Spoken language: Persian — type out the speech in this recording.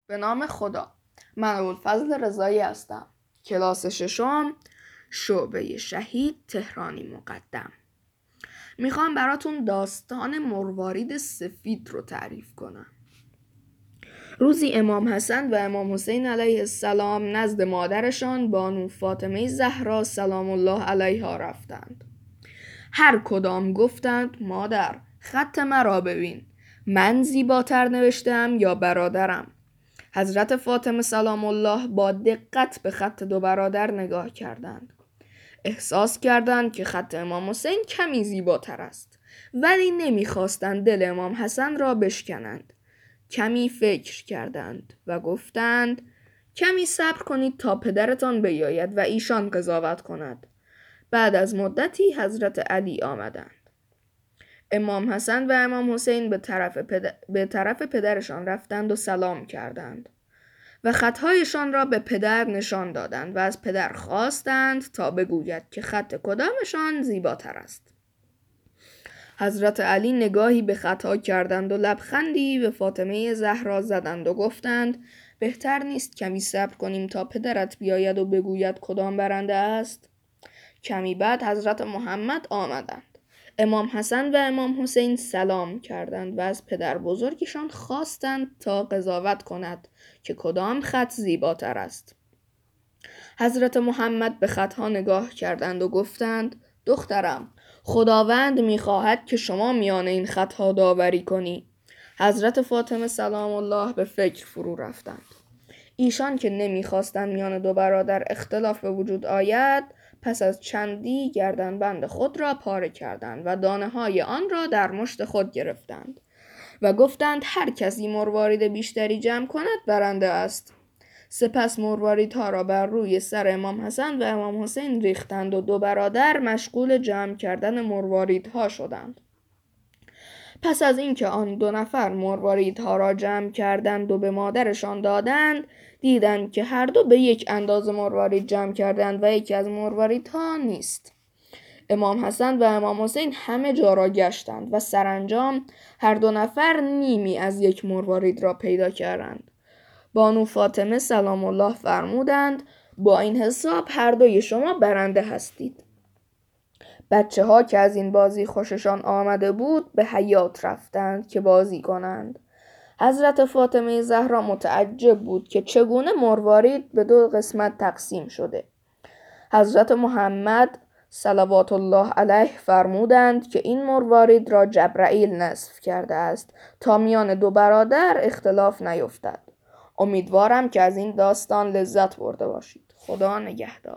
به نام خدا. من ابوالفضل رضایی هستم. کلاس ششم، شعبه شهید تهرانی مقدم. میخوام براتون داستان مروارید سفید رو تعریف کنم. روزی امام حسن و امام حسین علیه السلام نزد مادرشان بانو فاطمه زهرا سلام الله علیها رفتند. هر کدام گفتند مادر، خط مرا ببین، من زیباتر نوشتم یا برادرم؟ حضرت فاطمه سلام الله با دقت به خط دو برادر نگاه کردند. احساس کردند که خط امام حسین کمی زیباتر است، ولی نمیخواستند دل امام حسن را بشکنند. کمی فکر کردند و گفتند کمی صبر کنید تا پدرتان بیاید و ایشان قضاوت کند. بعد از مدتی حضرت علی آمدند. امام حسن و امام حسین به طرف پدرشان رفتند و سلام کردند و خطهایشان را به پدر نشان دادند و از پدر خواستند تا بگوید که خط کدامشان زیباتر است. حضرت علی نگاهی به خطها کردند و لبخندی به فاطمه زهرا زدند و گفتند بهتر نیست کمی صبر کنیم تا پدرت بیاید و بگوید کدام برنده است؟ کمی بعد حضرت محمد آمدند. امام حسن و امام حسین سلام کردند و از پدر بزرگشان خواستند تا قضاوت کند که کدام خط زیباتر است. حضرت محمد به خطها نگاه کردند و گفتند دخترم، خداوند می‌خواهد که شما میان این خطها داوری کنی. حضرت فاطمه سلام الله به فکر فرو رفتند. ایشان که نمی‌خواستند میان دو برادر اختلاف به وجود آید، پس از چندی گردنبند خود را پاره کردند و دانه‌های آن را در مشت خود گرفتند و گفتند هر کسی مروارید بیشتری جمع کند برنده است. سپس مرواریدها را بر روی سر امام حسن و امام حسین ریختند و دو برادر مشغول جمع کردن مرواریدها شدند. پس از اینکه آن دو نفر مرواریدها را جمع کردند و به مادرشان دادند، دیدند که هر دو به یک اندازه مروارید جمع کردند و یکی از مرواریدها نیست. امام حسن و امام حسین همه جا را گشتند و سرانجام هر دو نفر نیمی از یک مروارید را پیدا کردند. بانو فاطمه سلام الله فرمودند با این حساب هر دوی شما برنده هستید. بچه ها که از این بازی خوششان آمده بود به حیاط رفتند که بازی کنند. حضرت فاطمه زهرا متعجب بود که چگونه مروارید به دو قسمت تقسیم شده. حضرت محمد صلوات الله علیه فرمودند که این مروارید را جبرائیل نصب کرده است تا میان دو برادر اختلاف نیفتد. امیدوارم که از این داستان لذت برده باشید. خدا نگهدار.